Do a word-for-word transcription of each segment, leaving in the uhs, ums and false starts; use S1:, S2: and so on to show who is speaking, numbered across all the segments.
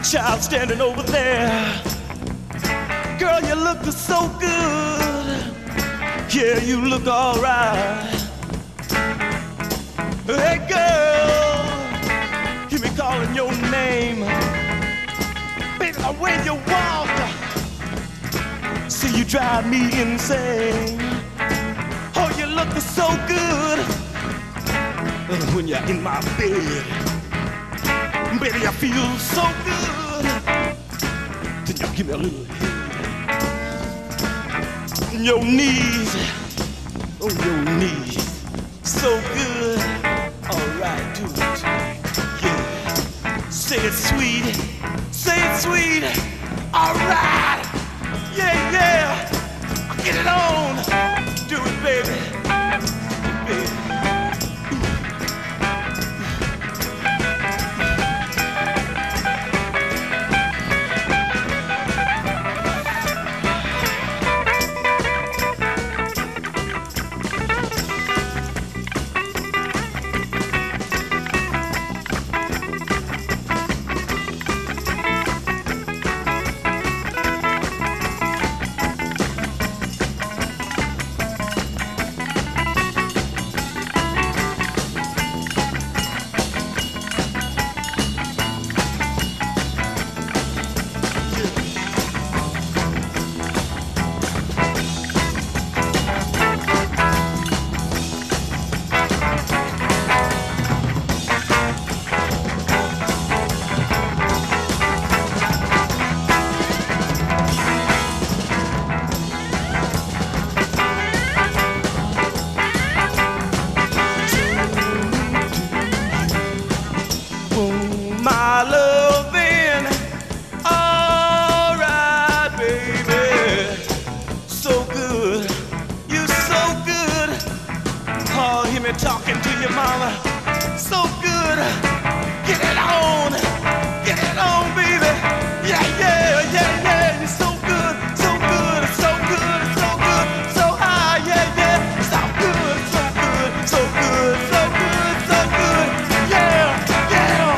S1: child standing over there. Girl, you look so good. Yeah, you look alright. Hey girl, hear me calling your name. Baby, the way you walk, see you drive me insane. Oh, you look so good when you're in my bed. Baby, I feel so good. Then you give me a little head. Your knees, oh your knees, so good. All right, do it. Yeah, say it sweet, say it sweet. All right, yeah, yeah. Get it on, do it, baby, baby. My loving, all right, baby, so good, you so good. Oh, hear me talking to your mama, so good. Get it on, get it on, baby. Yeah, yeah, yeah, yeah. You're so good, so good, so good, so good, so high, yeah, yeah. So good, so good, so good, so good, so good. Yeah, yeah.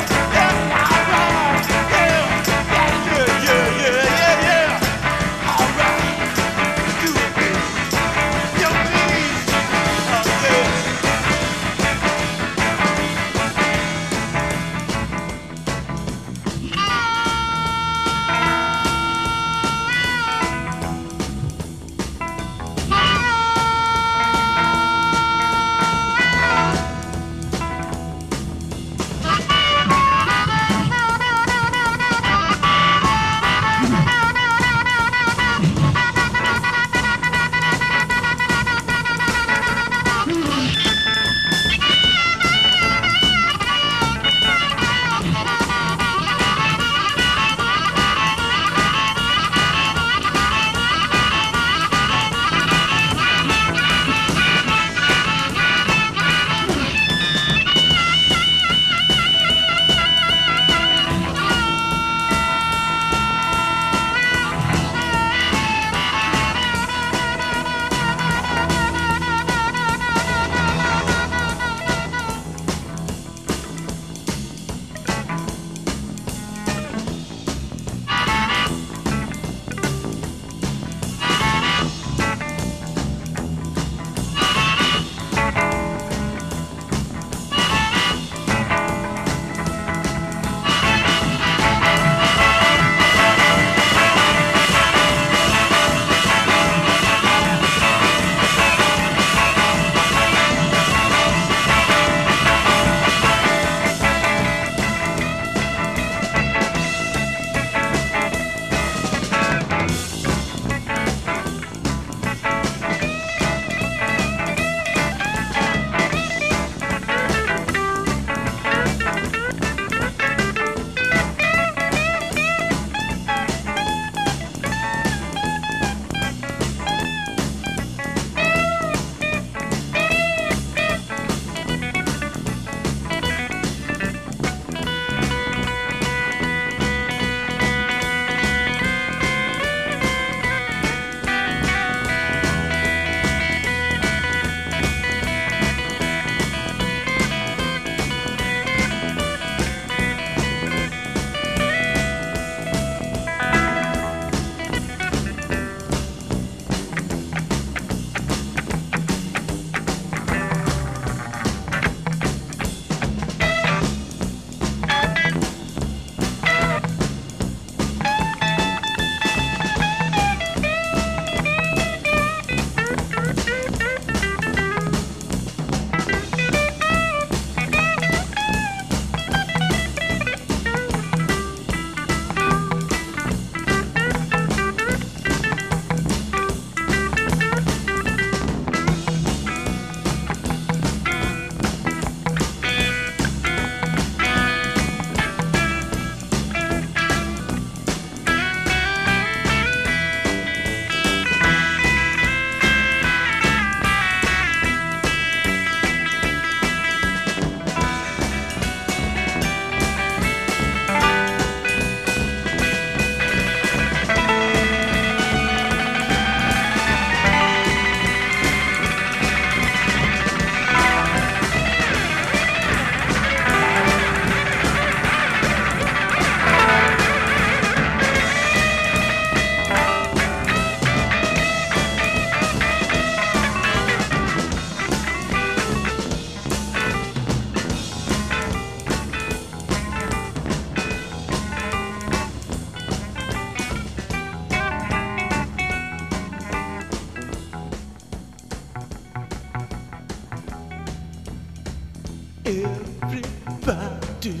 S1: Everybody,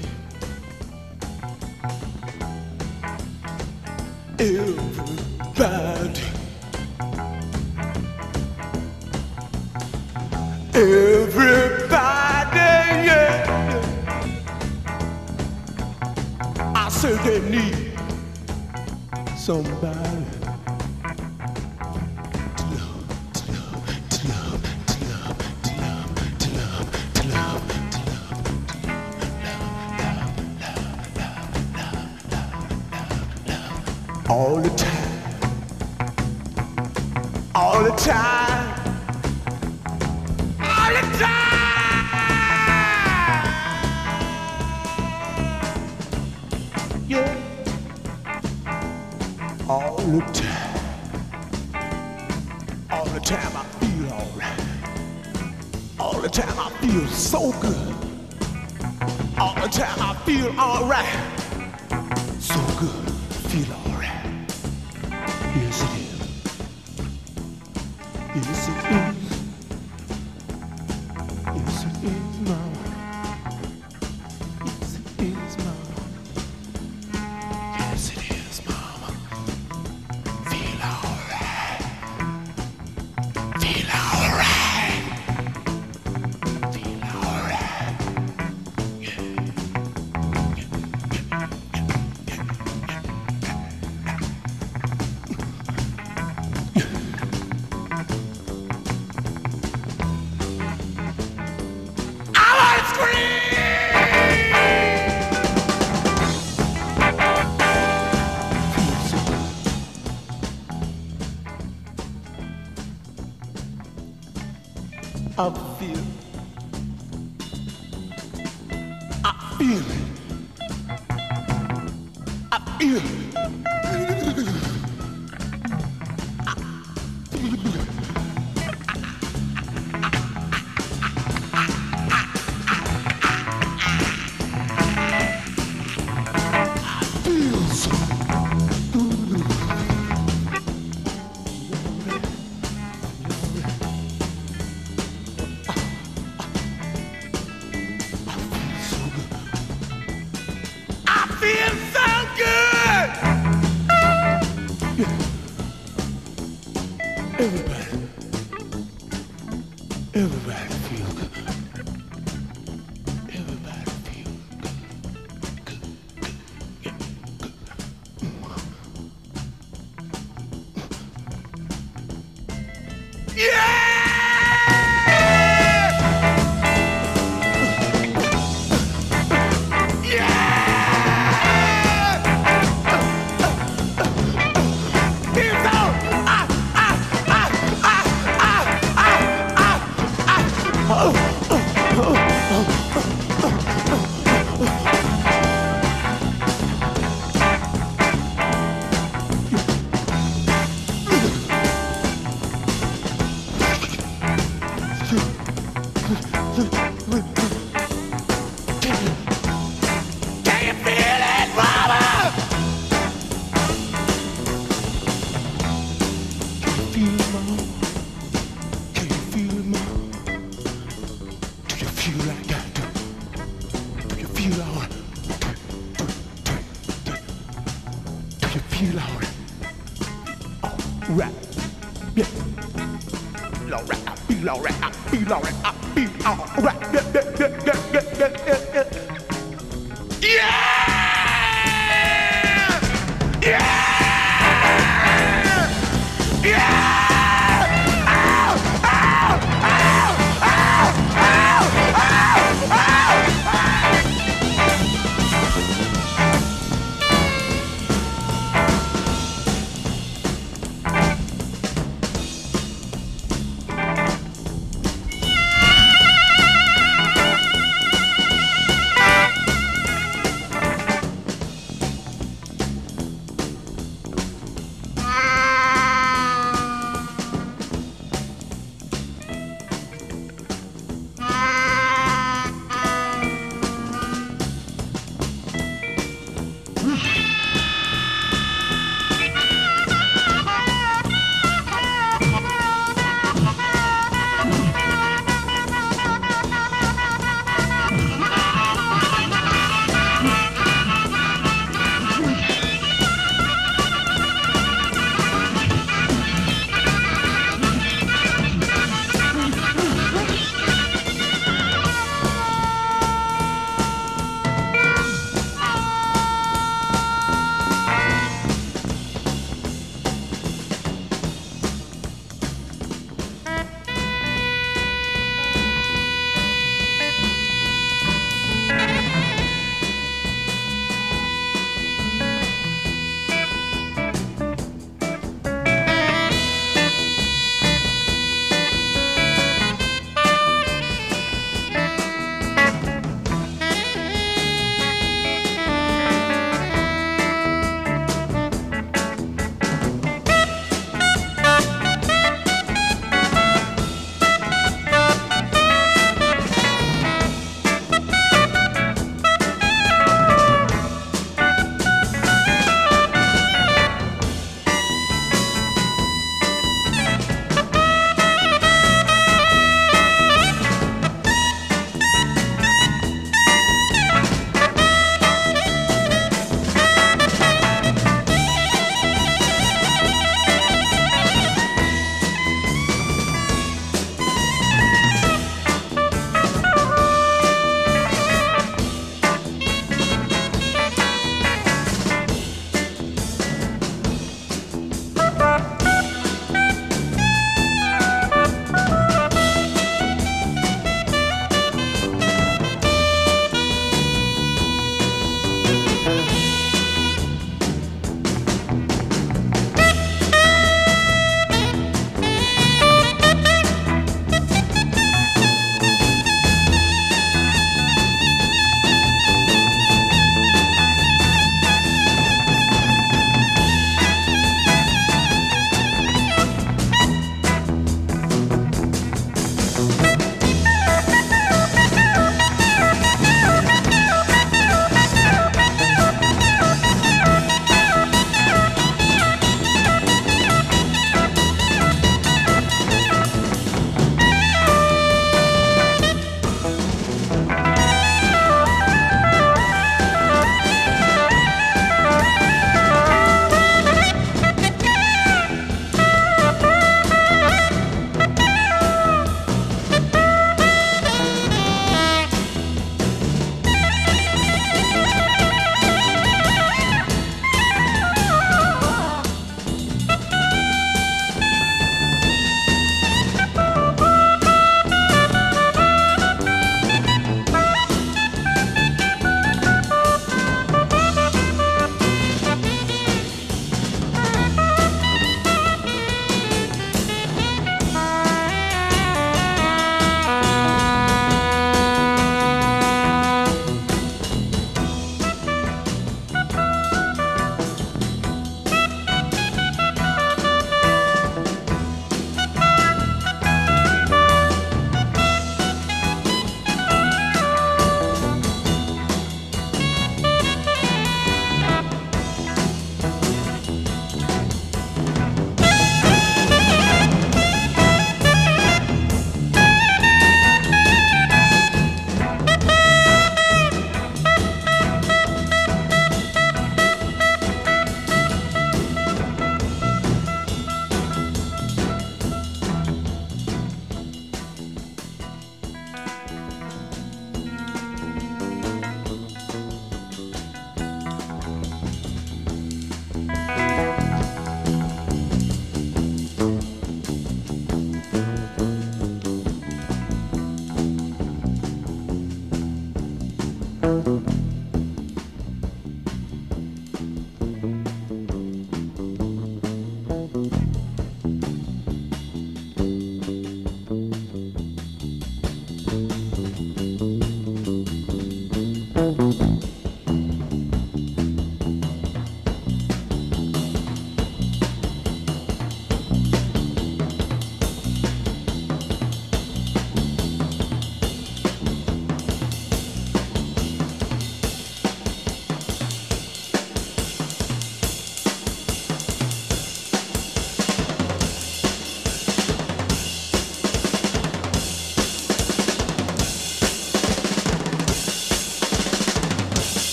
S1: everybody, everybody, yeah, yeah. I say they need somebody to love, to love, to love, to love, to love, to love, to love, to love, all the time, all the time, all the time, yeah, all the time, all the time I feel alright, all the time I feel so good, all the time I feel alright, so good, feel alright. Yes, it is. Yes, it is. Yes, it is, mama. Yes, it is, mama. Yes, it is, mama. Feel alright. Feel alright. Feel alright. Yeah. I feel, I feel it, I feel it. Feel so good. Yeah. Everybody, everybody feel good. Everybody feel good, good, good, yeah, good. Yeah. Can you feel it, mama? Can you feel it, mama? Can you feel it, mama? Do you feel like I do? Do you feel all right? Do, do, do, do. Do you feel all right? All right. Yeah. Feel all right. I feel all right. I feel all right. I feel all right. Yeah, yeah, yeah, yeah, yeah, yeah, yeah. Yeah! Yeah!